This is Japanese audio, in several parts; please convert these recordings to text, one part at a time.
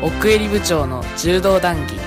奥襟部長の柔道談義。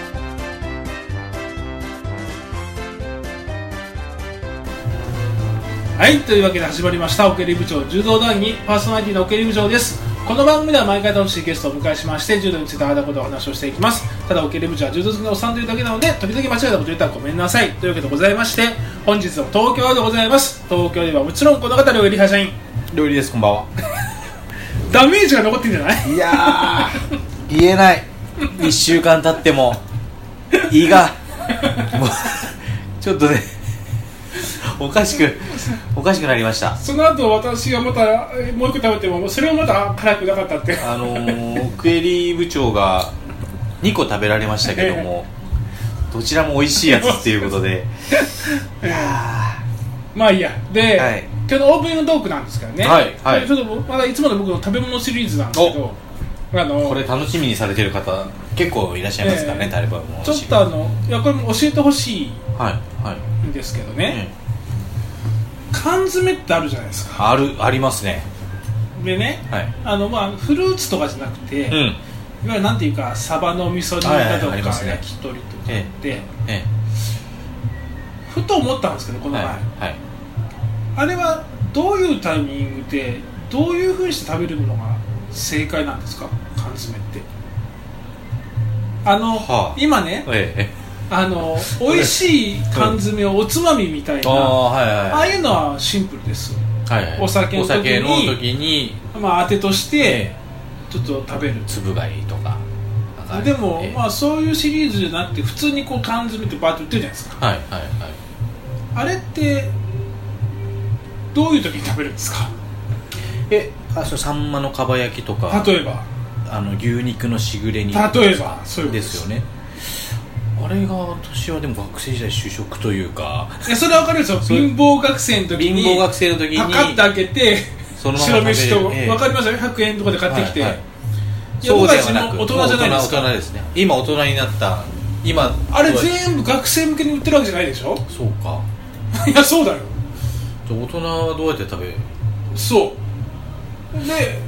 はい、というわけで始まりました奥襟部長柔道談義、パーソナリティの奥襟部長です。この番組では毎回楽しいゲストをお迎えしまして、柔道についてあらことをお話をしていきます。ただ奥襟部長は柔道好きのおっさんというだけなので、時々間違えたこと言ったらごめんなさいというわけでございまして、本日は東京でございます。東京ではもちろんこの方、料理派社員料理です。こんばんは。 ダメージが残ってんじゃない？ いやー言えない。1週間経っても胃がもうちょっとねおかしくなりました。 その後私がまたもう一個食べてもそれもまた辛くなかったって、 奥襟部長が2個食べられましたけども、どちらも美味しいやつっていうことでいやまあいいやで、 はい、 今日のオープニングトークなんですけどね、 はいはい、 ちょっとまだいつもの僕の食べ物シリーズなんですけど、 これ楽しみにされてる方結構いらっしゃいますからね、食べ物ちょっといやこれも教えてほしいんですけどね、 はいはい、 缶詰ってあるじゃないですか。 ありますね。 でね、はい、フルーツとかじゃなくて、いわゆるなんていうかサバの味噌煮だとか、焼き鳥とかって、ふと思ったんですけどこの前、あれはどういうタイミングでどういう風にして食べるのが正解なんですか、缶詰って。今ね、美味しい缶詰をおつまみみたいな、ああいうのはシンプルです、お酒の時にまあ当てとしてちょっと食べる、 粒がいいとか。 でも、まあそういうシリーズじゃなくて普通にこう缶詰ってバーッと売ってるじゃないですか、あれってどういう時に食べるんですか？ サンマのかば焼きとか、 例えば牛肉のしぐれ煮例えばそういうことですよね。あれが私はでも学生時代主食というか、 それは分かるんですよ。貧乏学生の時にパカッと開けて白飯と、分かりますよね、100円とかで買ってきて、 そうではなく大人じゃないですか。 大人ですね。今大人になった今あれ全部学生向けに売ってるわけじゃないでしょ。 そうかいやそうだよ。 大人はどうやって食べる？ そうで、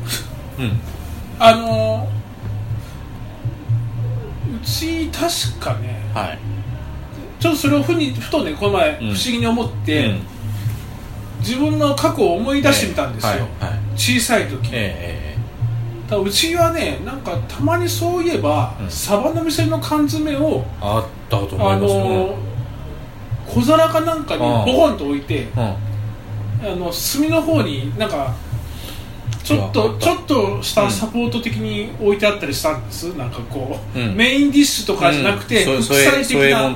うち確かね、ちょっとそれをふとねこの前不思議に思って、自分の過去を思い出してみたんですよ、小さい時に。だからうちはね、なんかたまにそういえば、サバの店の缶詰をあったと思いますね。 小皿かなんかにボコンと置いて、隅の方になんかちょっとしたサポート的に置いてあったりしたんです、なんかこう、メインディッシュとかじゃなくて、副菜的な。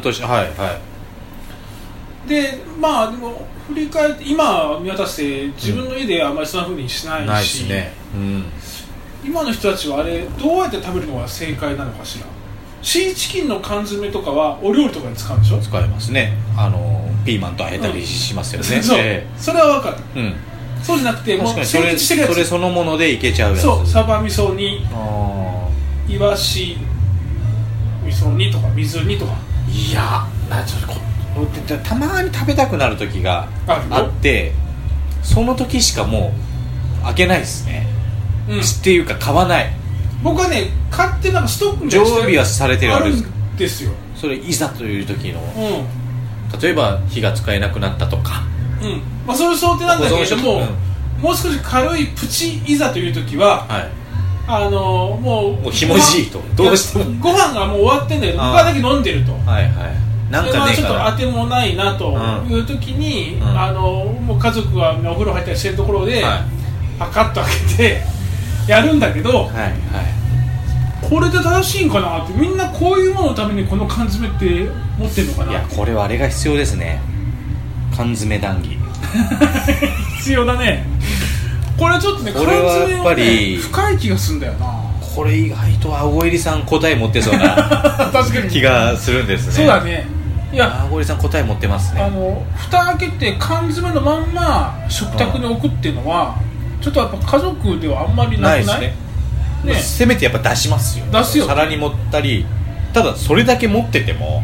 でまあでも振り返って今見渡して自分の家であんまりそんな風にしないし、今の人たちはあれどうやって食べるのが正解なのかしら。シーチキンの缶詰とかはお料理とかに使うんでしょ。使いますね。ピーマンとあえたりしますよね。 それは分かる、そうじゃなくてもう成立してるやつ、 それそのものでいけちゃうやつ。 そうサバ味噌煮、イワシ味噌煮とか水煮とか。 いやたまに食べたくなる時があって、その時しかもう開けないですね、っていうか買わない。 僕はね買ってなんかストック常備はされてるあるんですよ。 それいざという時の、例えば火が使えなくなったとか、 まあそういう想定なんだけども、もう少し軽いプチいざという時は、もうひもじいと、どうしてもご飯がもう終わってんだけど僕はだけ飲んでると、 なんかね、 ちょっと当てもないなという時に、もう家族がお風呂入ったりしてるところで、パカッと開けてやるんだけど、これで正しいんかなって。みんなこういうもののためにこの缶詰って持ってるのかな。 いやこれはあれが必要ですね、缶詰談義必要だね。これちょっとね、缶詰はね深い気がするんだよな。 これ意外とあごえりさん答え持ってそうな確かに気がするんですね。 そうだね。いやあごえりさん答え持ってますね。 蓋開けて缶詰のまんま食卓に置くっていうのは、ちょっとやっぱ家族ではあんまりなくない？ せめてやっぱ出しますよ。 出すよ。 皿に盛ったり、ただそれだけ持ってても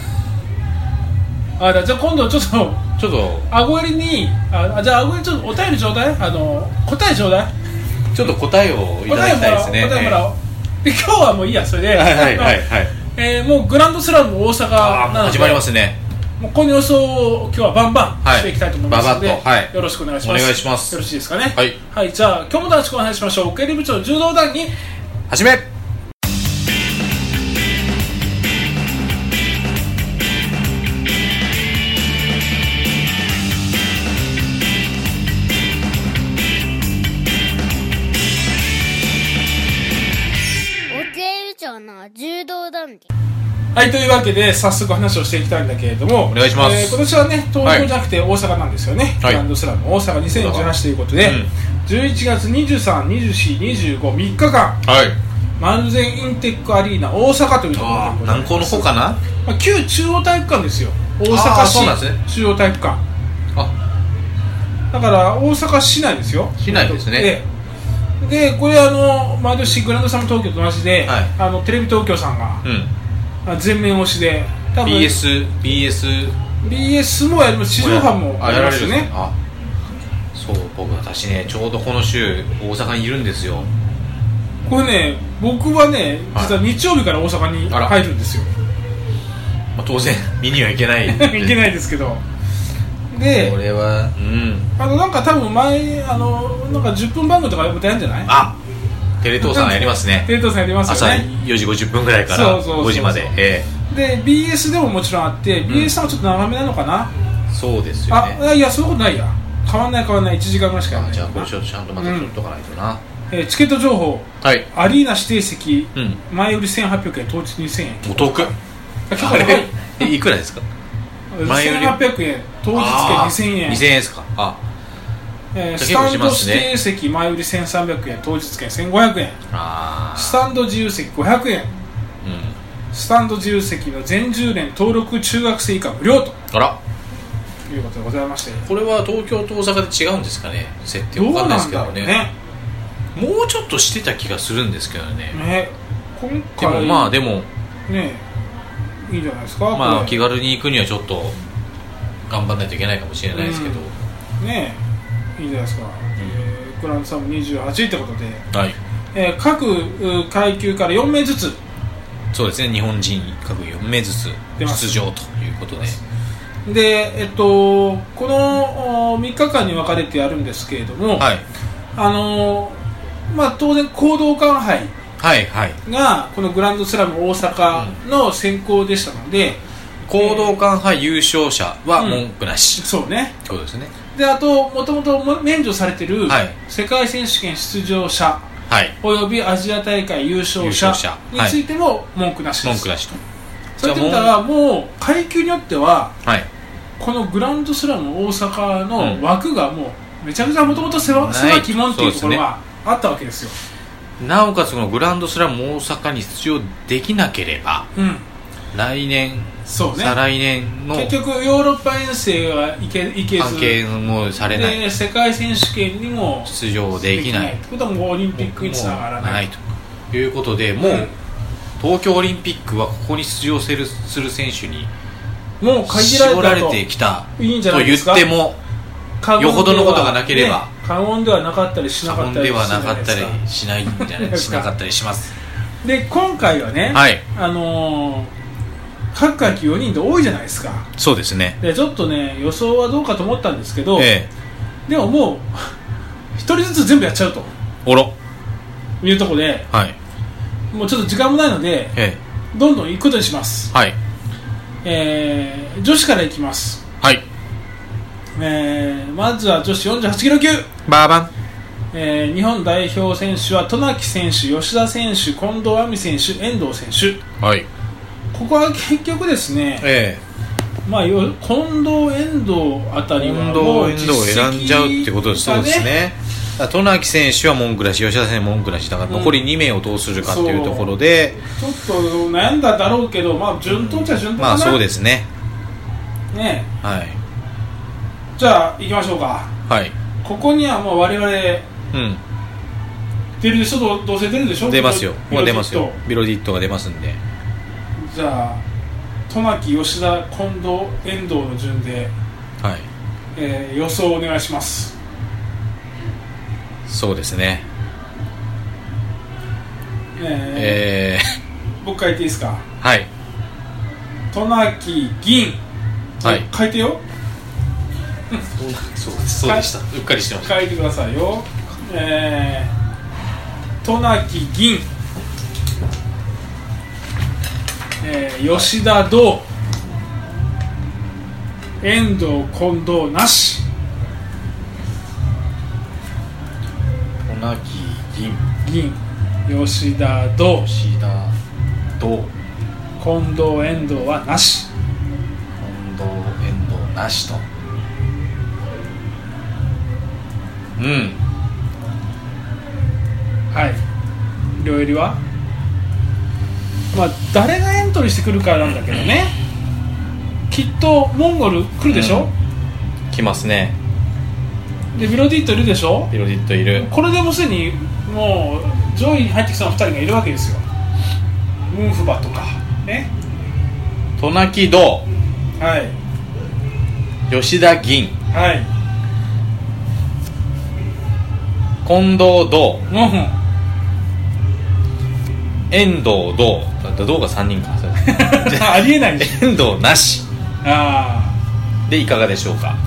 じゃあ今度ちょっとあごえりにじゃああごえりちょっとお便りちょうだい。答えちょうだい。 ちょっと答えをいただきたいですね。 答えもらおう。 で今日はもういいやそれで、もうグランドスラム大阪なので始まりますね。 もうこの予想を今日はバンバンしていきたいと思いますので、 ババッと、 よろしくお願いします。 お願いします。 よろしいですかね。 はい、 じゃあ今日もよろしくお願いしましょう。奥襟部長柔道団に始め。 柔道談義。 はい、というわけで早速話をしていきたいんだけれども、 お願いします。 今年はね東京じゃなくて大阪なんですよね、グランドスラム大阪2018ということで、11月23、24、25、3日間、丸善インテックアリーナ大阪というところで南高の方かな、 旧中央体育館ですよ。大阪市中央体育館。だから大阪市内ですよ。 市内ですね。 でこれ毎年グランドスラム東京と同じで、テレビ東京さんが、全面推しで多分 BS もやります。地上波もやりますよね。 そう私ねちょうどこの週大阪にいるんですよ。 これね僕はね実は日曜日から大阪に入るんですよ。 当然見には行けないいけないですけど、でこれはなんか多分前なんか10分番組とかまたやるんじゃない？ テレ東さんやりますね。 テレ東さんやりますよね。 朝4時50分ぐらいから5時まで。 で BS でももちろんあって、BS さんはちょっと長めなのかな。 そうですよね。 いやそういうことないや。変わんない1時間ぐらいしかやらない。 じゃあこれちょっとちゃんとまた取っとかないとな。 チケット情報、アリーナ指定席、前売り1800円当日2000円。 お得。いくらですか？ 1800円当日券2000円。 2000円ですか。 スタンド指定席前売り1300円当日券1500円。スタンド自由席500円。スタンド自由席の全10年登録中学生以下無料ということでございまして、 これは東京と大阪で違うんですかね。設定わかんないですけどね。もうちょっとしてた気がするんですけどね。 今回でもねいいんじゃないですか。 気軽に行くにはちょっと頑張らないといけないかもしれないですけど、 いいんじゃないですか。グランドスラム28ってことで、各階級から4名ずつ、 そうですね、日本人各4名ずつ出場ということで、 でこの3日間に分かれてやるんですけれども、当然講道館杯がこのグランドスラム大阪の選考でしたので、 講道館杯優勝者は文句なし、 そうね、 そうですね。 であともともと免除されている世界選手権出場者、およびアジア大会優勝者についても文句なしです。 文句なしと。 そういったことはもう階級によっては、このグランドスラム大阪の枠がもうめちゃくちゃもともと狭き門っていうところがあったわけですよ。 なおかつこのグランドスラム大阪に出場できなければ、来年、再来年の結局ヨーロッパ遠征は行けず、 関係もされない、 で世界選手権にも出場できないということはもうオリンピックにつながらないということで、もう東京オリンピックはここに出場する選手にもう絞られてきたと言ってもよほどのことがなければ過言ではなかったりしなかったりしないんじゃないしなかったりします。 で今回はね、各階級4人で多いじゃないですか。 そうですね。 でちょっとね予想はどうかと思ったんですけど、でももう1人ずつ全部やっちゃうというところで、もうちょっと時間もないので、どんどん行くことにします。女子からいきます。まずは女子48キロ級バーバン、日本代表選手は渡名喜選手、吉田選手、近藤亜美選手、遠藤選手。ここは結局ですね、近藤、遠藤あたりはもう実績を選んじゃうってことです。そうですね。渡名喜選手は文句なし、吉田選手は文句なしだから、残り2名をどうするかというところで、 ちょっと悩んだだろうけど、順当っちゃ順当かな。 そうですね。 じゃあ行きましょうか。ここにはもう我々、出るでしょ。どうせ出るでしょ。 出ますよ。もう出ますよ。ビロディットが出ますんで。 じゃあ渡名喜、吉田、近藤、遠藤の順で、予想お願いします。 そうですね。 僕書いていいですか。 はい。 渡名喜銀。 はい。 書いてよ。 そうでした。うっかりしてました。 書いてくださいよ。渡名喜銀。吉田銅。遠藤近藤なし。 渡名喜銀。吉田銅。 近藤遠藤はなし。 近藤遠藤なしと。 はい。両襟はまあ誰がエントリーしてくるかなんだけどね。きっとモンゴル来るでしょ。 来ますね。 でビロディットいるでしょ。 ビロディットいる。 これでもすでにもう上位に入ってきそうな2人がいるわけですよ。ムンフバとかね。 渡名喜銅。 はい。 吉田銀。 はい。 近藤銅。遠藤銅。銅が3人か。 ありえないでしょ。 遠藤なし。でいかがでしょうか。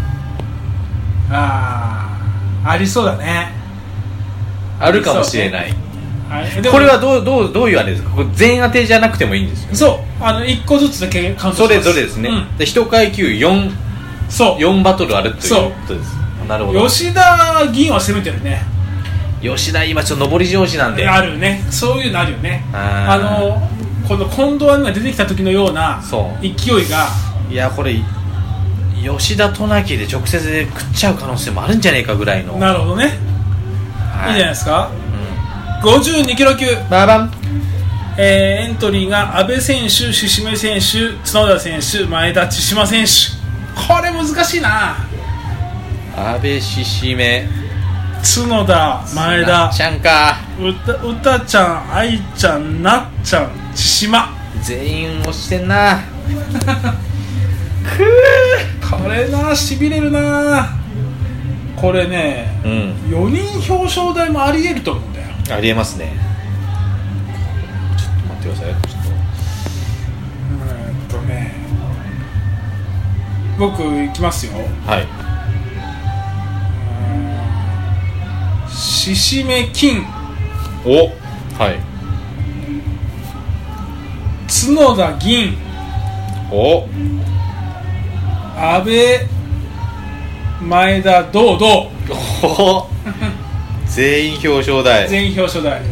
ありそうだね。 あるかもしれない。 でこれはどういうあれですか。これ全当てじゃなくてもいいんですよ。 そう1個ずつだけカウントします。 それぞれですね。で1階級4バトルあるということです。なるほど。 吉田銀は攻めてるね。 吉田今ちょっと上り調子なんであるね。そういうのあるよね。この近藤が出てきた時のような勢いが。 いやこれ吉田渡名喜で直接で食っちゃう可能性もあるんじゃねえかぐらいの。 なるほどね。いいじゃないですか。52キロ級ババン。 エントリーが阿部選手、志々目選手、角田選手、前田千島選手。これ難しいな。 阿部志々目角田前田ちゃんか。 うたちゃん、愛ちゃん、なっちゃん、千島全員押してんな。 これな、しびれるな。これね、4人表彰台もありえると思うんだよ。 ありえますね。ちょっと待ってください。 僕いきますよ。 はい。 志々目金。 はい。 角田銀。阿部前田銅。 全員表彰台。 全員表彰台。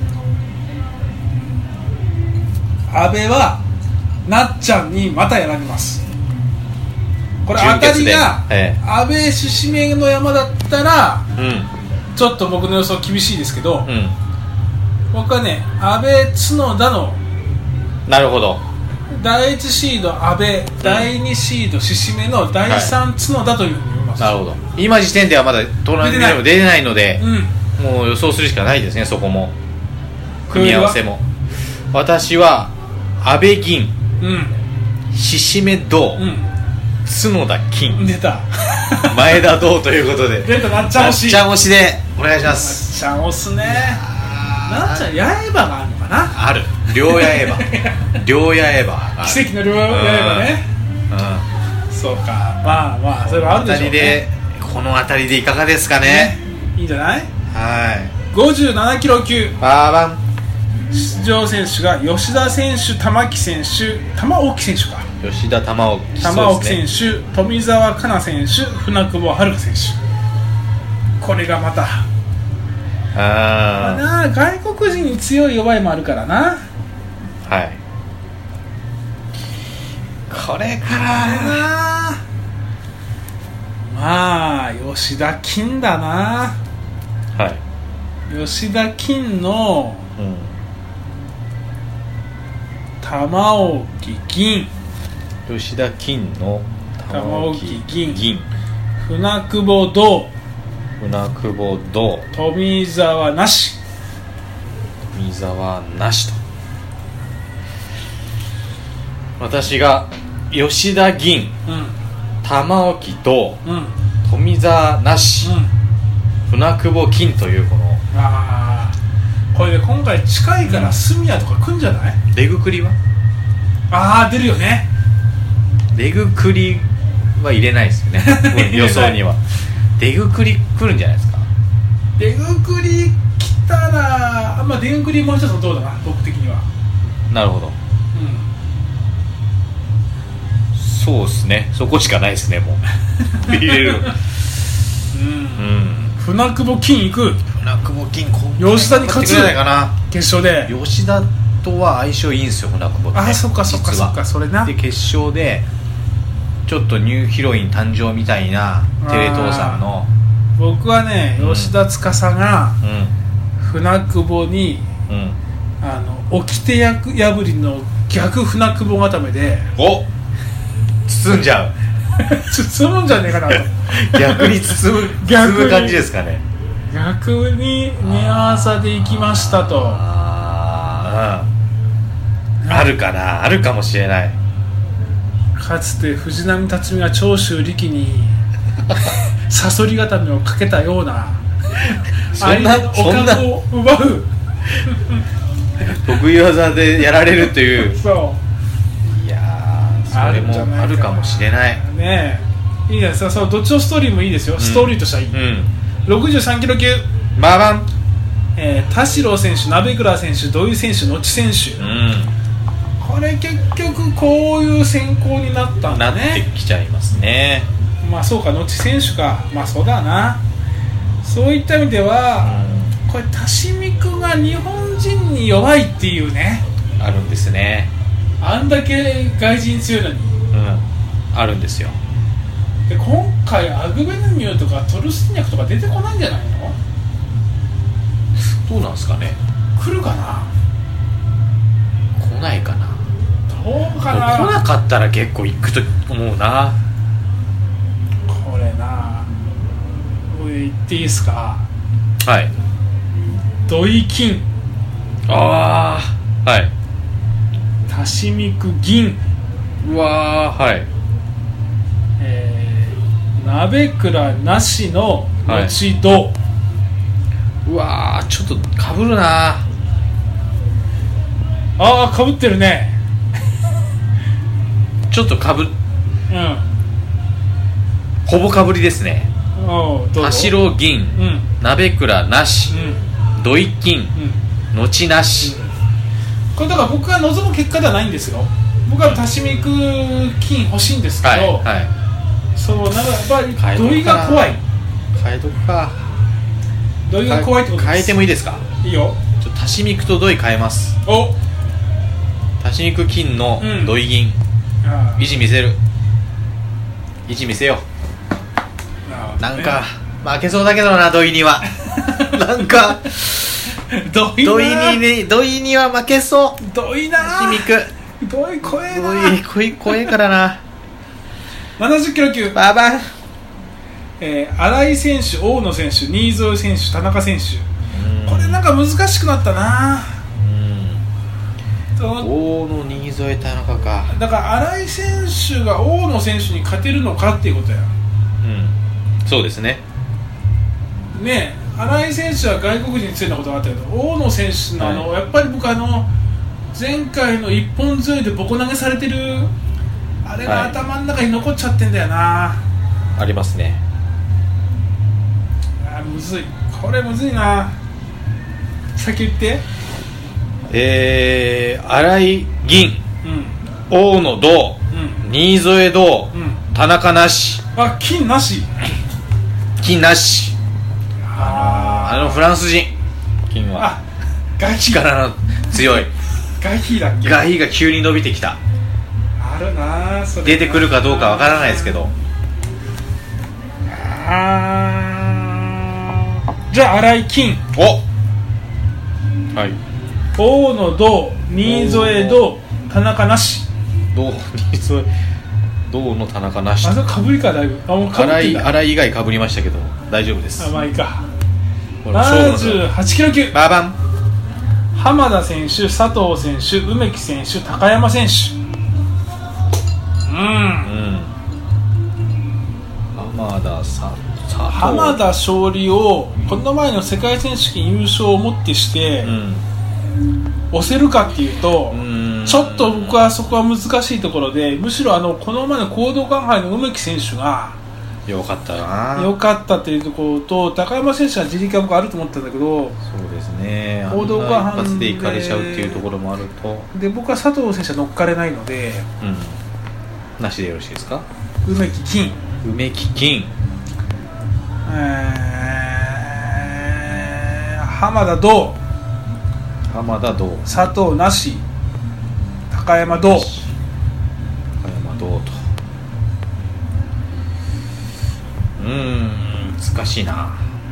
阿部はなっちゃんにまたやられます。これ当たりが阿部志々目の山だったら、ちょっと僕の予想厳しいですけど、僕はね、阿部角田の、 なるほど、 第1シード阿部、第2シード志々目の第3角田というふうに思います。 なるほど。今時点ではまだトーナメントにも出れないので、もう予想するしかないですね。そこも組み合わせも。私は阿部銀、志々目銅、角田金、 出た前田銅ということで、 出た。なっちゃん推し。 なっちゃん推しでお願いします。 なっちゃん推すね。なっちゃん八重歯があるのかな。 ある。両八重歯。両八重歯。 奇跡の両八重歯ね。そうか。まあそれはあるでしょうね。 この辺りでいかがですかね。 いいんじゃない。 はい。 57キロ級バーバン。 出場選手が吉田選手、玉木選手、玉置選手か。 吉田玉置選手、富澤香菜選手、船久保遥選手。これがまた外国人に強い弱いもあるからな。 はい。これからな、まあ吉田金だな。 はい。 吉田金の、玉置銀。 吉田金の玉置銀。船久保銅。 船久保銅。 富澤なし。 富澤なしと。私が吉田銀、玉置銅、富澤なし、船久保金というこのこれで今回近いから隅谷とか来んじゃない？ レグクリは？ ああ出るよね。 レグクリは入れないですよね予想には。レグクリ来るんじゃないですか。 レグクリ来たら、まあ、レグクリもう一つのどうだな、僕的には。 なるほど、そうですね、そこしかないですね、もう入れる船久保金行く。 船久保金吉田に勝つ決勝で。 吉田とは相性いいんですよ、船久保って。 あ、そっかそっかそっか、それな。 で決勝でちょっとニューヒロイン誕生みたいなテレ東さんの、 僕はね、吉田司が船久保に、掟破りの逆船久保固めで包んじゃう包むんじゃねえかなと逆に包む感じですかね。 逆に寝技で行きましたと。 あるかな、あるかもしれない。 かつて藤波辰巳が長州力にサソリ固めをかけたような相手のお株を奪う得意技でやられるというそう、 いやそれもあるかもしれないね。いいじゃないですか。そう、どっちのストーリーもいいですよ、ストーリーとしてはいい、63キロ級ババン、 田代選手、鍋倉選手、土井選手、野地選手、これ結局こういう選考になったんだね。 なってきちゃいますね。 まあそうか、野地選手か、まあそうだな。そういった意味では、これ田島君が日本人に弱いっていうね、 あるんですね。 あんだけ外人強いのに、 あるんですよ。 で今回アグベヌミューとかトルスニャクとか出てこないんじゃないの？ どうなんですかね。 来るかな？ 来ないかな。 どうかな。 来なかったら結構行くと思うな。 これな、これ言っていいですか？ はい。 土井金、 ああ、はい。 田島区銀、 うわー、はい。 鍋倉なしの後戸、 うわー、ちょっとかぶるな。 あー、かぶってるねちょっとかぶ、ほぼかぶりですね。田代銀、鍋倉なし、土井金、後なし、 これだから僕が望む結果ではないんですよ。僕は田島区金欲しいんですけど、そのなんかやっぱり土井が怖い。 変えとくか。 土井が怖いってことです。 変えてもいいですか？ いいよ。 ちょっと田島区と土井変えます。田島区金の土井銀、意地見せる。意地見せよう。なんか負けそうだけどな、土井にはなんか土井には負けそう。 土井な、 田島区土井怖えな。 土井怖えからな 70キロ級ババン、 新井選手、大野選手、新添選手、田中選手、これなんか難しくなったな。 大野、新添、田中か。 だから新井選手が大野選手に勝てるのかっていうことや。 そうですね。 ねえ、新井選手は外国人に強いなことがあったけど、大野選手のやっぱり僕前回の一本強いでボコ投げされてるあれが頭の中に残っちゃってんだよな。 ありますね。 むずい、これむずいな。先言って。 新井銀、大野銅、新添銅、田中なし。 あ、金なし。 金なし。フランス人金は力の強いガヒだっけ。 ガヒが急に伸びてきた。 あるな、それ出てくるかどうかわからないですけど。 じゃあ新井金、 はい、 大野銅、新添銅、田中なし。 新添銅の田中なし。 あ、それかぶりか。だいぶ新井以外かぶりましたけど大丈夫です。 まあいいか。78キロ級ババン、 浜田選手、佐藤選手、梅木選手、高山選手。浜田、佐浜田勝利をこの前の世界選手権優勝をもってして、押せるかっていうと、ちょっと僕はそこは難しいところで、むしろこの前の講道館杯の梅木選手がよかったな、 よかったっていうところと、高山選手は自力は僕あると思ったんだけど、 そうですね、 講道館杯一発でいかれちゃうっていうところもあると、 で僕は佐藤選手は乗っかれないので、 なしでよろしいですか。 梅木金、浜田銅、佐藤なし、高山銅と、難しいな。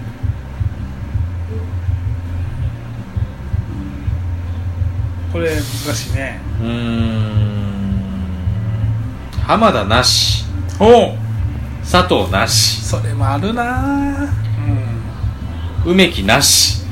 これ難しいね。 浜田なし、佐藤なし、 それもあるな、 梅木なし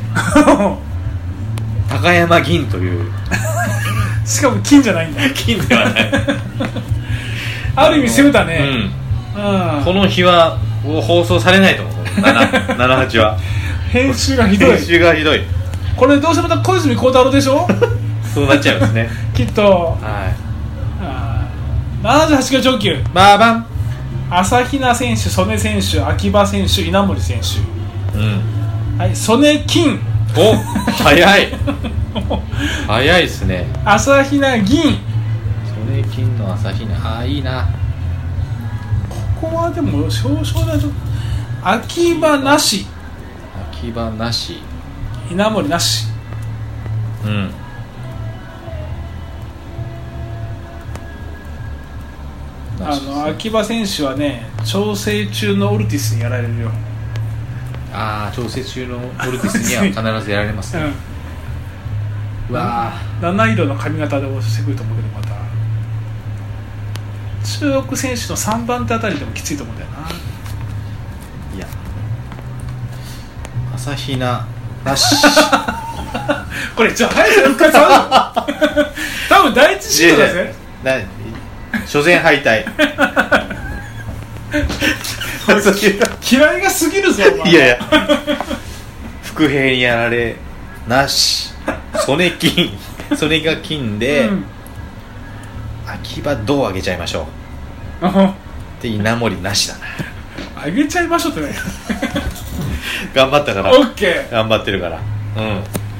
高山銀というしかも金じゃないんだ金ではないある意味攻めたね、 この日は放送されないと思う78は編集がひどいこれどうせまた小泉孝太郎でしょそうなっちゃいますねきっと。78キロ超級、 バーバン、 朝比奈選手、曽根選手、秋葉選手、稲森選手、曽根金、 お、早いですね。 朝比奈銀、 曽根金の朝比奈、いいな。 ここはでも少々だと、秋葉なし、稲森なし、秋葉選手はね、調整中のオルティスにやられるよ。 調整中のオルティスには必ずやられますね、うわ 7色の髪型で押してくると思うけど、また中国選手の3番手あたりでもきついと思うんだよな。 いや、朝比奈なしこれ早い復活ある多分第一シードだぜ。 初戦敗退嫌いが過ぎるぞお前。 いや伏兵にやられなし、曽根が金で、秋葉銅あげちゃいましょうで、稲森なしだな。 あげちゃいましょうってね頑張ったから、 オッケー、 頑張ってるから、